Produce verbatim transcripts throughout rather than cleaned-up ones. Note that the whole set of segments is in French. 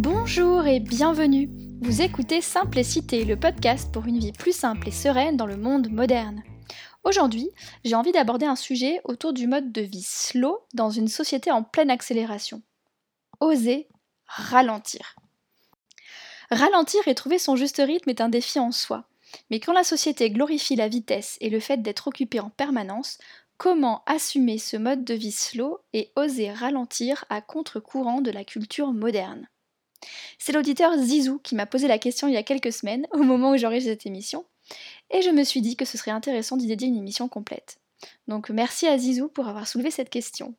Bonjour et bienvenue. Vous écoutez Simplicité, le podcast pour une vie plus simple et sereine dans le monde moderne. Aujourd'hui, j'ai envie d'aborder un sujet autour du mode de vie slow dans une société en pleine accélération. Oser ralentir. Ralentir et trouver son juste rythme est un défi en soi. Mais quand la société glorifie la vitesse et le fait d'être occupé en permanence, comment assumer ce mode de vie slow et oser ralentir à contre-courant de la culture moderne ? C'est l'auditeur Zizou qui m'a posé la question il y a quelques semaines, au moment où j'enregistre cette émission, et je me suis dit que ce serait intéressant d'y dédier une émission complète. Donc merci à Zizou pour avoir soulevé cette question.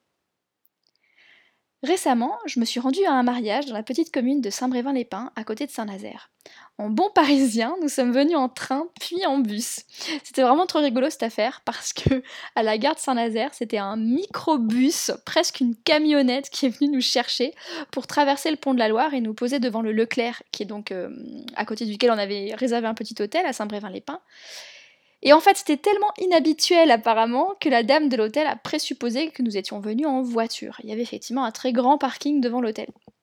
Récemment, je me suis rendue à un mariage dans la petite commune de Saint-Brévin-les-Pins, à côté de Saint-Nazaire. En bon parisien, nous sommes venus en train, puis en bus. C'était vraiment trop rigolo cette affaire, parce que à la gare de Saint-Nazaire, c'était un microbus, presque une camionnette, qui est venu nous chercher pour traverser le pont de la Loire et nous poser devant le Leclerc, qui est donc euh, à côté duquel on avait réservé un petit hôtel à Saint-Brévin-les-Pins. Et en fait, c'était tellement inhabituel apparemment que la dame de l'hôtel a présupposé que nous étions venus en voiture. Il y avait effectivement un très grand parking devant l'hôtel.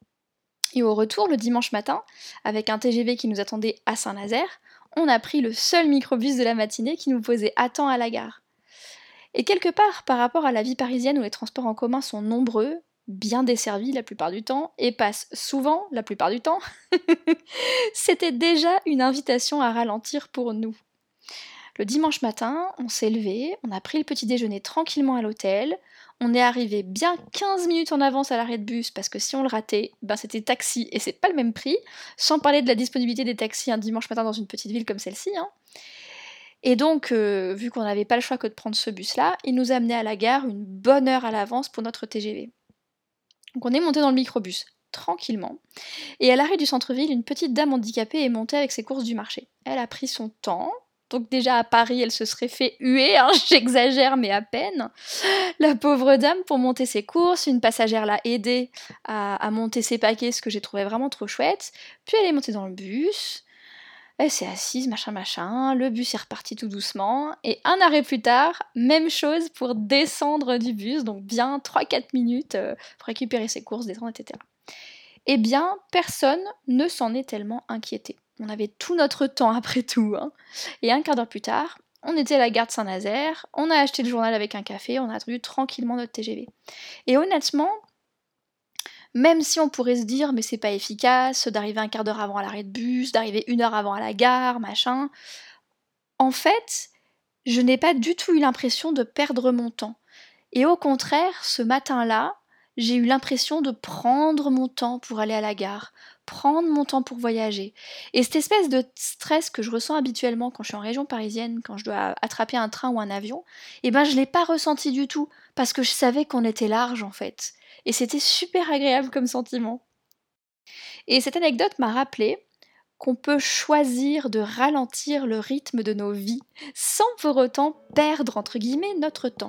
Et au retour, le dimanche matin, avec un T G V qui nous attendait à Saint-Nazaire, on a pris le seul microbus de la matinée qui nous posait à temps à la gare. Et quelque part, par rapport à la vie parisienne où les transports en commun sont nombreux, bien desservis la plupart du temps, et passent souvent la plupart du temps, c'était déjà une invitation à ralentir pour nous. Le dimanche matin, on s'est levé, on a pris le petit déjeuner tranquillement à l'hôtel, on est arrivé bien quinze minutes en avance à l'arrêt de bus parce que si on le ratait, ben c'était taxi et c'est pas le même prix, sans parler de la disponibilité des taxis un dimanche matin dans une petite ville comme celle-ci. Hein. Et donc, euh, vu qu'on n'avait pas le choix que de prendre ce bus-là, il nous a amené à la gare une bonne heure à l'avance pour notre T G V. Donc on est monté dans le microbus, tranquillement, et à l'arrêt du centre-ville, une petite dame handicapée est montée avec ses courses du marché. Elle a pris son temps. Donc déjà à Paris, elle se serait fait huer, hein, j'exagère mais à peine. La pauvre dame, pour monter ses courses, une passagère l'a aidée à, à monter ses paquets, ce que j'ai trouvé vraiment trop chouette. Puis elle est montée dans le bus, elle s'est assise, machin machin, le bus est reparti tout doucement, et un arrêt plus tard, même chose pour descendre du bus, donc bien trois à quatre minutes euh, pour récupérer ses courses, descendre, et cetera. Eh bien, personne ne s'en est tellement inquiété. On avait tout notre temps après tout. Hein. Et un quart d'heure plus tard, on était à la gare de Saint-Nazaire, on a acheté le journal avec un café, on a attendu tranquillement notre T G V. Et honnêtement, même si on pourrait se dire mais c'est pas efficace d'arriver un quart d'heure avant à l'arrêt de bus, d'arriver une heure avant à la gare, machin, en fait, je n'ai pas du tout eu l'impression de perdre mon temps. Et au contraire, ce matin-là, j'ai eu l'impression de prendre mon temps pour aller à la gare, prendre mon temps pour voyager. Et cette espèce de stress que je ressens habituellement quand je suis en région parisienne, quand je dois attraper un train ou un avion, eh ben je l'ai pas ressenti du tout, parce que je savais qu'on était large en fait. Et c'était super agréable comme sentiment. Et cette anecdote m'a rappelé qu'on peut choisir de ralentir le rythme de nos vies, sans pour autant perdre entre guillemets notre temps.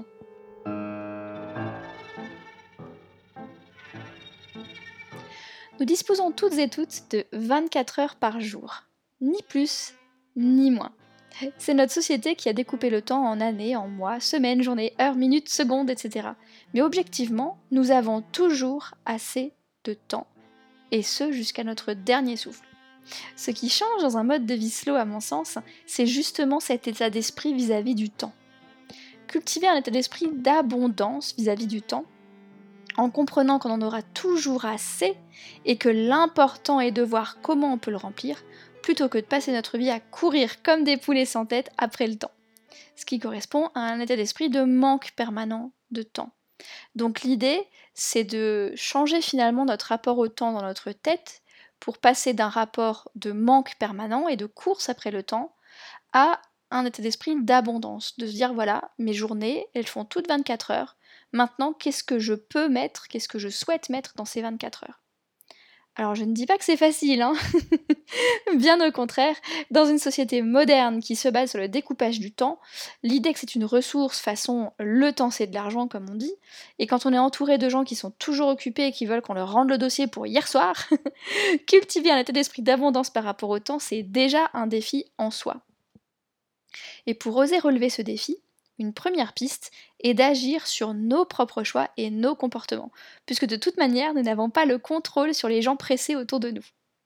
Nous disposons toutes et toutes de vingt-quatre heures par jour, ni plus, ni moins. C'est notre société qui a découpé le temps en années, en mois, semaines, journées, heures, minutes, secondes, et cetera. Mais objectivement, nous avons toujours assez de temps, et ce jusqu'à notre dernier souffle. Ce qui change dans un mode de vie slow, à mon sens, c'est justement cet état d'esprit vis-à-vis du temps. Cultiver un état d'esprit d'abondance vis-à-vis du temps, en comprenant qu'on en aura toujours assez et que l'important est de voir comment on peut le remplir, plutôt que de passer notre vie à courir comme des poulets sans tête après le temps. Ce qui correspond à un état d'esprit de manque permanent de temps. Donc l'idée, c'est de changer finalement notre rapport au temps dans notre tête pour passer d'un rapport de manque permanent et de course après le temps à un état d'esprit d'abondance, de se dire voilà, mes journées, elles font toutes vingt-quatre heures, maintenant qu'est-ce que je peux mettre, qu'est-ce que je souhaite mettre dans ces vingt-quatre heures. Alors je ne dis pas que c'est facile, hein bien au contraire, dans une société moderne qui se base sur le découpage du temps, l'idée que c'est une ressource façon le temps c'est de l'argent comme on dit, et quand on est entouré de gens qui sont toujours occupés et qui veulent qu'on leur rende le dossier pour hier soir, cultiver un état d'esprit d'abondance par rapport au temps, c'est déjà un défi en soi. Et pour oser relever ce défi, Une première piste est d'agir sur nos propres choix et nos comportements, puisque de toute manière, nous n'avons pas le contrôle sur les gens pressés autour de nous.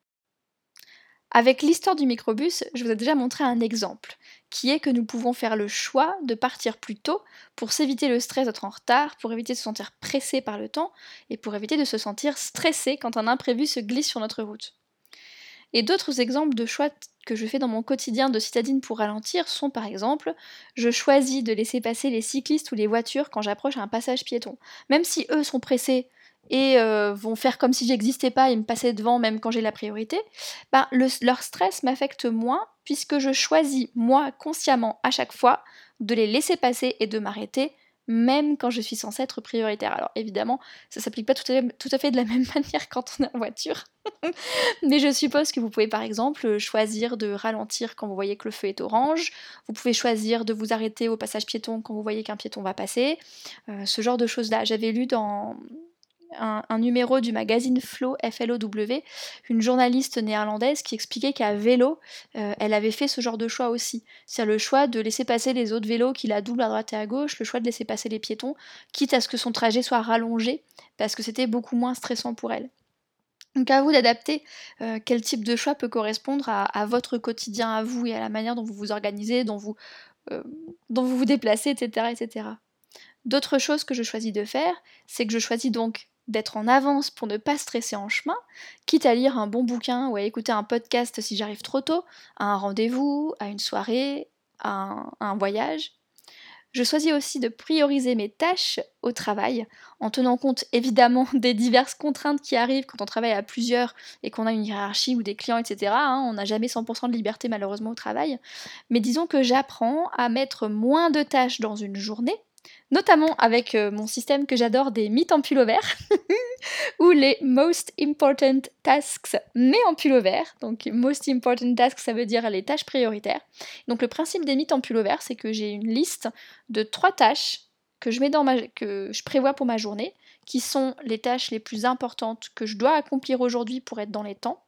Avec l'histoire du microbus, je vous ai déjà montré un exemple, qui est que nous pouvons faire le choix de partir plus tôt pour s'éviter le stress d'être en retard, pour éviter de se sentir pressé par le temps, et pour éviter de se sentir stressé quand un imprévu se glisse sur notre route. Et d'autres exemples de choix que je fais dans mon quotidien de citadine pour ralentir sont par exemple, je choisis de laisser passer les cyclistes ou les voitures quand j'approche un passage piéton. Même si eux sont pressés et euh, vont faire comme si j'existais pas et me passer devant même quand j'ai la priorité, ben, le- leur stress m'affecte moins puisque je choisis moi consciemment à chaque fois de les laisser passer et de m'arrêter même quand je suis censée être prioritaire. Alors évidemment, ça s'applique pas tout à, tout à fait de la même manière quand on est en voiture, mais je suppose que vous pouvez par exemple choisir de ralentir quand vous voyez que le feu est orange, vous pouvez choisir de vous arrêter au passage piéton quand vous voyez qu'un piéton va passer, euh, ce genre de choses-là. J'avais lu dans un, un numéro du magazine Flow, F L O W, une journaliste néerlandaise qui expliquait qu'à vélo, euh, elle avait fait ce genre de choix aussi. C'est le choix de laisser passer les autres vélos qui la doublent à droite et à gauche, le choix de laisser passer les piétons, quitte à ce que son trajet soit rallongé, parce que c'était beaucoup moins stressant pour elle. Donc à vous d'adapter euh, quel type de choix peut correspondre à, à votre quotidien à vous et à la manière dont vous vous organisez, dont vous, euh, dont vous, vous déplacez, et cetera, et cetera. D'autres choses que je choisis de faire, c'est que je choisis donc d'être en avance pour ne pas stresser en chemin, quitte à lire un bon bouquin ou à écouter un podcast si j'arrive trop tôt, à un rendez-vous, à une soirée, à un, à un voyage. Je choisis aussi de prioriser mes tâches au travail, en tenant compte évidemment des diverses contraintes qui arrivent quand on travaille à plusieurs et qu'on a une hiérarchie ou des clients, et cetera, hein, on n'a jamais cent pour cent de liberté malheureusement au travail. Mais disons que j'apprends à mettre moins de tâches dans une journée, notamment avec euh, mon système que j'adore des mythes en pull vert, ou les Most Important Tasks, mais en pull vert. Donc Most Important Tasks, ça veut dire les tâches prioritaires. Donc le principe des mythes en pull vert, c'est que j'ai une liste de trois tâches que je, mets dans ma, que je prévois pour ma journée, qui sont les tâches les plus importantes que je dois accomplir aujourd'hui pour être dans les temps.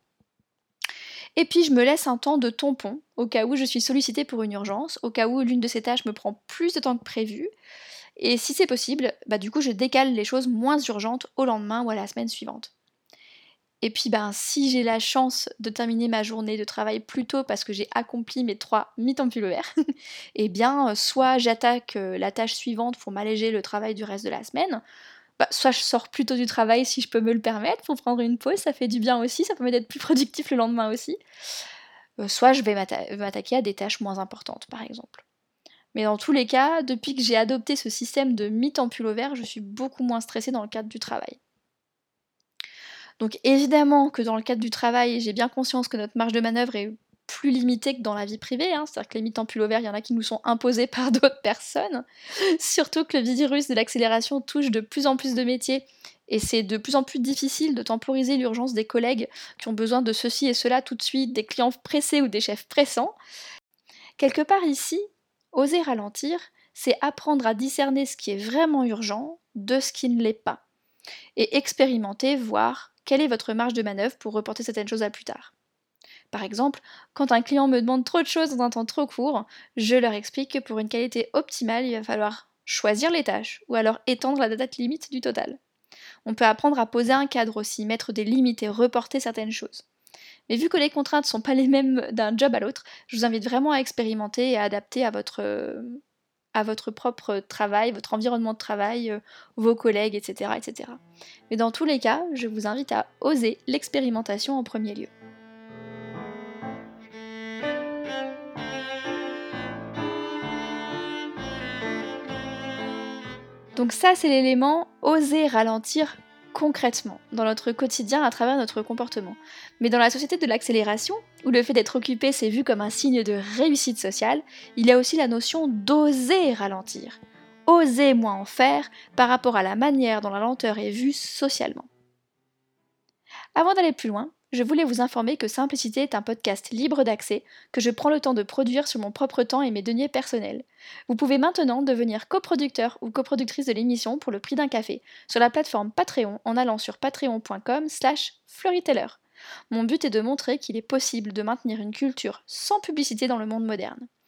Et puis je me laisse un temps de tampon, au cas où je suis sollicitée pour une urgence, au cas où l'une de ces tâches me prend plus de temps que prévu. Et si c'est possible, bah du coup je décale les choses moins urgentes au lendemain ou à la semaine suivante. Et puis ben si j'ai la chance de terminer ma journée de travail plus tôt parce que j'ai accompli mes trois mythes en pull vert, et bien soit j'attaque euh, la tâche suivante pour m'alléger le travail du reste de la semaine, bah, soit je sors plus tôt du travail si je peux me le permettre pour prendre une pause, ça fait du bien aussi, ça permet d'être plus productif le lendemain aussi. Euh, soit je vais m'atta- m'attaquer à des tâches moins importantes par exemple. Mais dans tous les cas, depuis que j'ai adopté ce système de mythe en pull vert, je suis beaucoup moins stressée dans le cadre du travail. Donc évidemment que dans le cadre du travail, j'ai bien conscience que notre marge de manœuvre est plus limitée que dans la vie privée, hein. C'est-à-dire que les mythes en pull vert, il y en a qui nous sont imposés par d'autres personnes. Surtout que le virus de l'accélération touche de plus en plus de métiers et c'est de plus en plus difficile de temporiser l'urgence des collègues qui ont besoin de ceci et cela tout de suite, des clients pressés ou des chefs pressants. Quelque part ici, oser ralentir, c'est apprendre à discerner ce qui est vraiment urgent de ce qui ne l'est pas. Et expérimenter, voir quelle est votre marge de manœuvre pour reporter certaines choses à plus tard. Par exemple, quand un client me demande trop de choses dans un temps trop court, je leur explique que pour une qualité optimale, il va falloir choisir les tâches ou alors étendre la date limite du total. On peut apprendre à poser un cadre aussi, mettre des limites et reporter certaines choses. Mais vu que les contraintes ne sont pas les mêmes d'un job à l'autre, je vous invite vraiment à expérimenter et à adapter à votre, euh, à votre propre travail, votre environnement de travail, euh, vos collègues, et cetera, et cetera. Mais dans tous les cas, je vous invite à oser l'expérimentation en premier lieu. Donc ça, c'est l'élément oser ralentir concrètement dans notre quotidien à travers notre comportement. Mais dans la société de l'accélération, où le fait d'être occupé c'est vu comme un signe de réussite sociale, il y a aussi la notion d'oser ralentir. Oser moins en faire par rapport à la manière dont la lenteur est vue socialement. Avant d'aller plus loin, je voulais vous informer que Simplicité est un podcast libre d'accès que je prends le temps de produire sur mon propre temps et mes deniers personnels. Vous pouvez maintenant devenir coproducteur ou coproductrice de l'émission pour le prix d'un café sur la plateforme Patreon en allant sur patreon.com slash fleuryteller. Mon but est de montrer qu'il est possible de maintenir une culture sans publicité dans le monde moderne.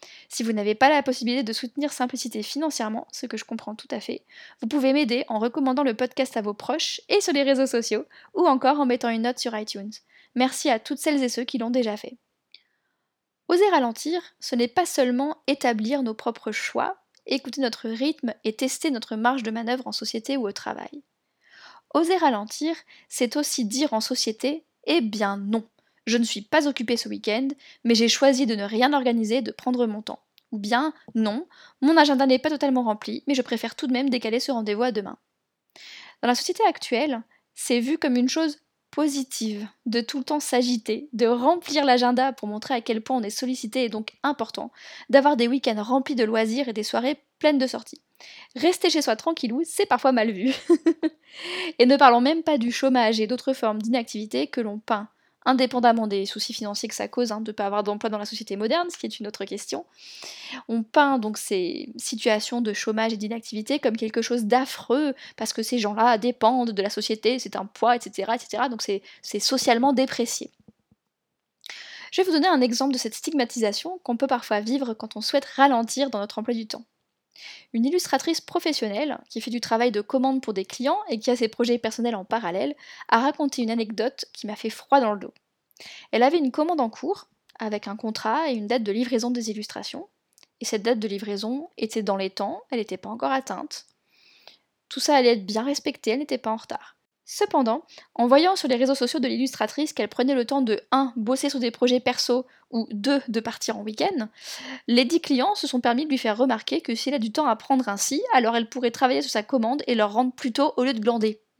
Si vous n'avez pas la possibilité de soutenir Simplicité financièrement, ce que je comprends tout à fait, vous pouvez m'aider en recommandant le podcast à vos proches et sur les réseaux sociaux, ou encore en mettant une note sur iTunes. Merci à toutes celles et ceux qui l'ont déjà fait. Oser ralentir, ce n'est pas seulement établir nos propres choix, écouter notre rythme et tester notre marge de manœuvre en société ou au travail. Oser ralentir, c'est aussi dire en société « Eh bien non, je ne suis pas occupée ce week-end, mais j'ai choisi de ne rien organiser, de prendre mon temps. » Ou bien « Non, mon agenda n'est pas totalement rempli, mais je préfère tout de même décaler ce rendez-vous à demain. » Dans la société actuelle, c'est vu comme une chose positive, de tout le temps s'agiter, de remplir l'agenda pour montrer à quel point on est sollicité et donc important, d'avoir des week-ends remplis de loisirs et des soirées pleines de sorties. Rester chez soi tranquillou, c'est parfois mal vu. Et ne parlons même pas du chômage et d'autres formes d'inactivité que l'on peint, indépendamment des soucis financiers que ça cause hein, de ne pas avoir d'emploi dans la société moderne, ce qui est une autre question. On peint donc ces situations de chômage et d'inactivité comme quelque chose d'affreux, parce que ces gens-là dépendent de la société, c'est un poids, et cetera, et cetera. Donc c'est, c'est socialement déprécié. Je vais vous donner un exemple de cette stigmatisation qu'on peut parfois vivre quand on souhaite ralentir dans notre emploi du temps. Une illustratrice professionnelle, qui fait du travail de commande pour des clients et qui a ses projets personnels en parallèle, a raconté une anecdote qui m'a fait froid dans le dos. Elle avait une commande en cours, avec un contrat et une date de livraison des illustrations, et cette date de livraison était dans les temps, elle n'était pas encore atteinte. Tout ça allait être bien respecté, elle n'était pas en retard. Cependant, en voyant sur les réseaux sociaux de l'illustratrice qu'elle prenait le temps de un bosser sur des projets perso ou deux de partir en week-end, les dix clients se sont permis de lui faire remarquer que si elle a du temps à prendre ainsi, alors elle pourrait travailler sur sa commande et leur rendre plus tôt au lieu de glander. Non ?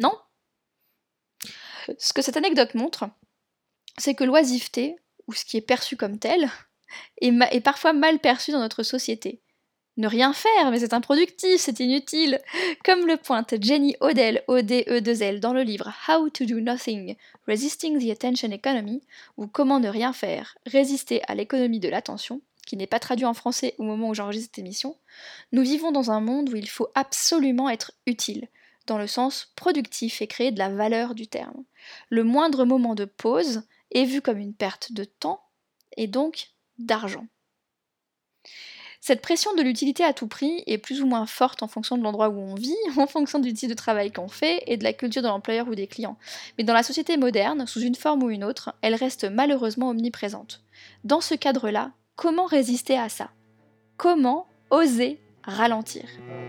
Ce que cette anecdote montre, c'est que l'oisiveté, ou ce qui est perçu comme tel, est, ma- est parfois mal perçu dans notre société. Ne rien faire, mais c'est improductif, c'est inutile. Comme le pointe Jenny Odell, O D E deux L, dans le livre How to do nothing, Resisting the Attention Economy, ou Comment ne rien faire, résister à l'économie de l'attention, qui n'est pas traduit en français au moment où j'enregistre cette émission, nous vivons dans un monde où il faut absolument être utile, dans le sens productif et créer de la valeur du terme. Le moindre moment de pause est vu comme une perte de temps, et donc d'argent. Cette pression de l'utilité à tout prix est plus ou moins forte en fonction de l'endroit où on vit, en fonction du type de travail qu'on fait et de la culture de l'employeur ou des clients. Mais dans la société moderne, sous une forme ou une autre, elle reste malheureusement omniprésente. Dans ce cadre-là, comment résister à ça ? Comment oser ralentir ?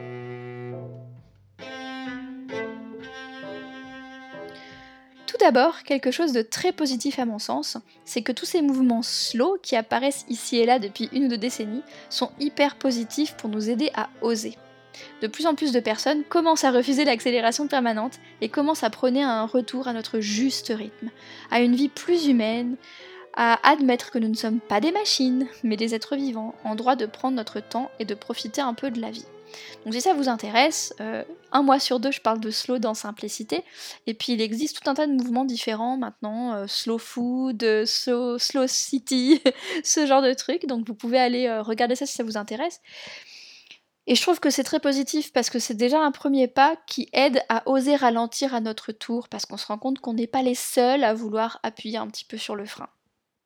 Tout d'abord, quelque chose de très positif à mon sens, c'est que tous ces mouvements slow qui apparaissent ici et là depuis une ou deux décennies sont hyper positifs pour nous aider à oser. De plus en plus de personnes commencent à refuser l'accélération permanente et commencent à prôner un retour à notre juste rythme, à une vie plus humaine, à admettre que nous ne sommes pas des machines, mais des êtres vivants, en droit de prendre notre temps et de profiter un peu de la vie. Donc si ça vous intéresse, euh, un mois sur deux je parle de slow dans Simplicité, et puis il existe tout un tas de mouvements différents maintenant, euh, slow food, euh, slow, slow city, ce genre de trucs, donc vous pouvez aller euh, regarder ça si ça vous intéresse. Et je trouve que c'est très positif parce que c'est déjà un premier pas qui aide à oser ralentir à notre tour, parce qu'on se rend compte qu'on n'est pas les seuls à vouloir appuyer un petit peu sur le frein.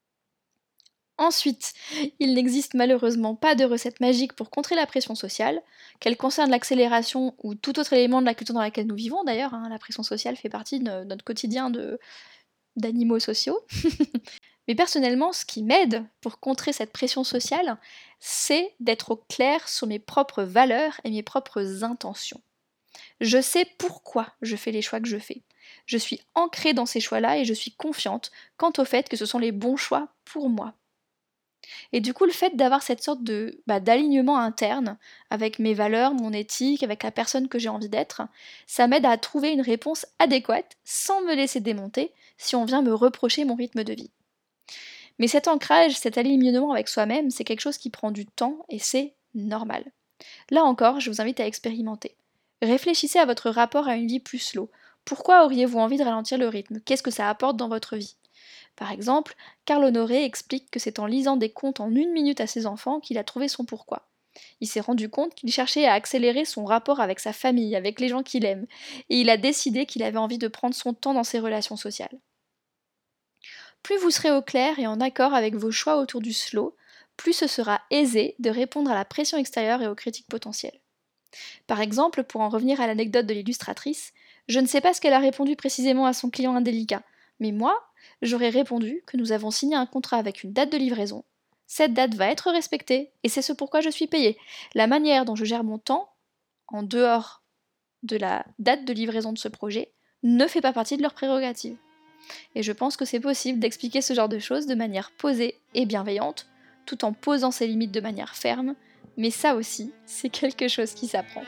Ensuite, il n'existe malheureusement pas de recette magique pour contrer la pression sociale, qu'elle concerne l'accélération ou tout autre élément de la culture dans laquelle nous vivons d'ailleurs, hein, la pression sociale fait partie de notre quotidien de, d'animaux sociaux. Mais personnellement, ce qui m'aide pour contrer cette pression sociale, c'est d'être au clair sur mes propres valeurs et mes propres intentions. Je sais pourquoi je fais les choix que je fais. Je suis ancrée dans ces choix-là et je suis confiante quant au fait que ce sont les bons choix pour moi. Et du coup, le fait d'avoir cette sorte de bah, d'alignement interne avec mes valeurs, mon éthique, avec la personne que j'ai envie d'être, ça m'aide à trouver une réponse adéquate sans me laisser démonter si on vient me reprocher mon rythme de vie. Mais cet ancrage, cet alignement avec soi-même, c'est quelque chose qui prend du temps et c'est normal. Là encore, je vous invite à expérimenter. Réfléchissez à votre rapport à une vie plus slow. Pourquoi auriez-vous envie de ralentir le rythme ? Qu'est-ce que ça apporte dans votre vie ? Par exemple, Carl Honoré explique que c'est en lisant des contes en une minute à ses enfants qu'il a trouvé son pourquoi. Il s'est rendu compte qu'il cherchait à accélérer son rapport avec sa famille, avec les gens qu'il aime, et il a décidé qu'il avait envie de prendre son temps dans ses relations sociales. Plus vous serez au clair et en accord avec vos choix autour du slow, plus ce sera aisé de répondre à la pression extérieure et aux critiques potentielles. Par exemple, pour en revenir à l'anecdote de l'illustratrice, je ne sais pas ce qu'elle a répondu précisément à son client indélicat, mais moi, j'aurais répondu que nous avons signé un contrat avec une date de livraison. Cette date va être respectée, et c'est ce pourquoi je suis payée. La manière dont je gère mon temps, en dehors de la date de livraison de ce projet, ne fait pas partie de leurs prérogatives. Et je pense que c'est possible d'expliquer ce genre de choses de manière posée et bienveillante, tout en posant ses limites de manière ferme, mais ça aussi, c'est quelque chose qui s'apprend.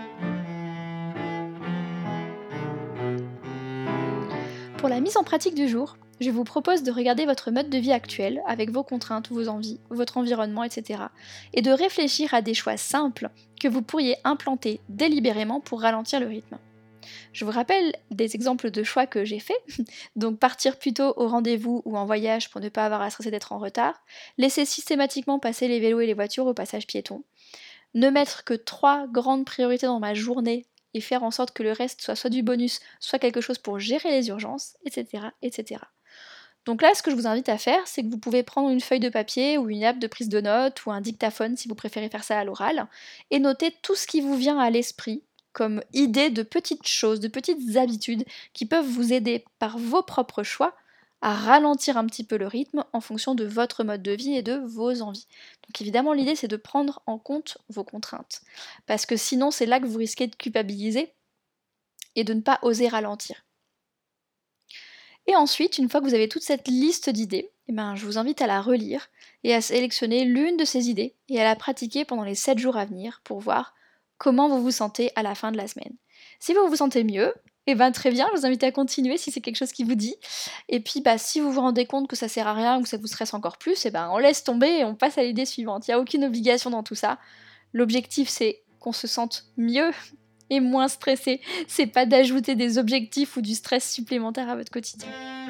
Pour la mise en pratique du jour, je vous propose de regarder votre mode de vie actuel, avec vos contraintes, vos envies, votre environnement, et cetera, et de réfléchir à des choix simples que vous pourriez implanter délibérément pour ralentir le rythme. Je vous rappelle des exemples de choix que j'ai faits, donc partir plus tôt au rendez-vous ou en voyage pour ne pas avoir à stresser d'être en retard, laisser systématiquement passer les vélos et les voitures au passage piéton, ne mettre que trois grandes priorités dans ma journée et faire en sorte que le reste soit soit du bonus, soit quelque chose pour gérer les urgences, et cetera, et cetera. Donc là, ce que je vous invite à faire, c'est que vous pouvez prendre une feuille de papier ou une app de prise de notes ou un dictaphone si vous préférez faire ça à l'oral, et noter tout ce qui vous vient à l'esprit comme idée de petites choses, de petites habitudes qui peuvent vous aider par vos propres choix à ralentir un petit peu le rythme en fonction de votre mode de vie et de vos envies. Donc évidemment, l'idée c'est de prendre en compte vos contraintes, parce que sinon c'est là que vous risquez de culpabiliser et de ne pas oser ralentir. Et ensuite, une fois que vous avez toute cette liste d'idées, eh ben, je vous invite à la relire et à sélectionner l'une de ces idées et à la pratiquer pendant les sept jours à venir pour voir comment vous vous sentez à la fin de la semaine. Si vous vous sentez mieux, eh ben très bien, je vous invite à continuer si c'est quelque chose qui vous dit. Et puis bah, si vous vous rendez compte que ça sert à rien ou que ça vous stresse encore plus, eh ben, on laisse tomber et on passe à l'idée suivante. Il n'y a aucune obligation dans tout ça. L'objectif c'est qu'on se sente mieux et moins stressé. C'est pas d'ajouter des objectifs ou du stress supplémentaire à votre quotidien.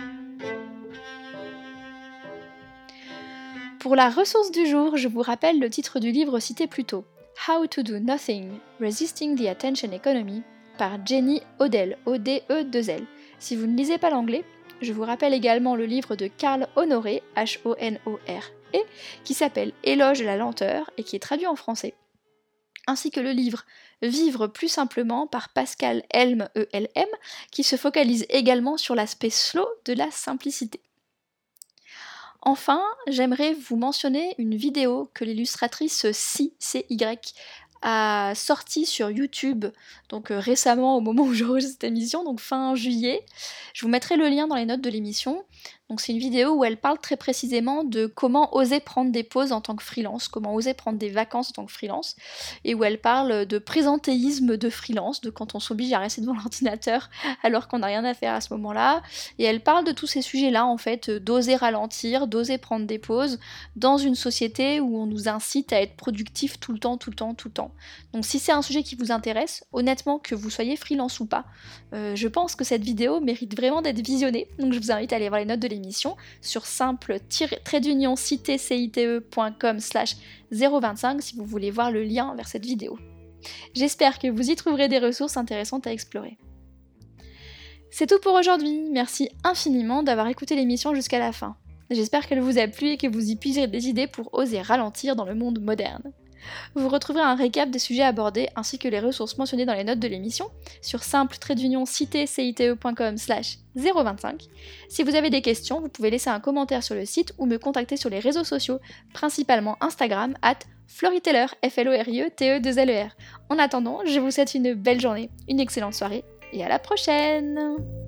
Pour la ressource du jour, je vous rappelle le titre du livre cité plus tôt. How to do nothing, Resisting the Attention Economy, par Jenny Odell, O D E deux L. Si vous ne lisez pas l'anglais, je vous rappelle également le livre de Carl Honoré, H O N O R E, qui s'appelle Éloge de la lenteur et qui est traduit en français, ainsi que le livre Vivre plus simplement par Pascal Helm, E L M, qui se focalise également sur l'aspect slow de la simplicité. Enfin, j'aimerais vous mentionner une vidéo que l'illustratrice C, C Y, a sortie sur YouTube, donc euh, récemment au moment où j'enregistre cette émission, donc fin juillet. Je vous mettrai le lien dans les notes de l'émission. Donc c'est une vidéo où elle parle très précisément de comment oser prendre des pauses en tant que freelance, comment oser prendre des vacances en tant que freelance, et où elle parle de présentéisme de freelance, de quand on s'oblige à rester devant l'ordinateur alors qu'on n'a rien à faire à ce moment-là, et elle parle de tous ces sujets-là en fait, d'oser ralentir, d'oser prendre des pauses dans une société où on nous incite à être productif tout le temps, tout le temps, tout le temps. Donc si c'est un sujet qui vous intéresse, honnêtement, que vous soyez freelance ou pas, euh, je pense que cette vidéo mérite vraiment d'être visionnée, donc je vous invite à aller voir les notes de l'émission sur simple trait d'union cité cite point com slash zéro vingt-cinq si vous voulez voir le lien vers cette vidéo. J'espère que vous y trouverez des ressources intéressantes à explorer. C'est tout pour aujourd'hui, merci infiniment d'avoir écouté l'émission jusqu'à la fin. J'espère qu'elle vous a plu et que vous y puiserez des idées pour oser ralentir dans le monde moderne. Vous retrouverez un récap des sujets abordés ainsi que les ressources mentionnées dans les notes de l'émission sur simple trait d'union cité cite point com slash zéro vingt-cinq. Si vous avez des questions, vous pouvez laisser un commentaire sur le site ou me contacter sur les réseaux sociaux, principalement Instagram at floriteller, F L O R I E T E deux L E R. En attendant, je vous souhaite une belle journée, une excellente soirée et à la prochaine!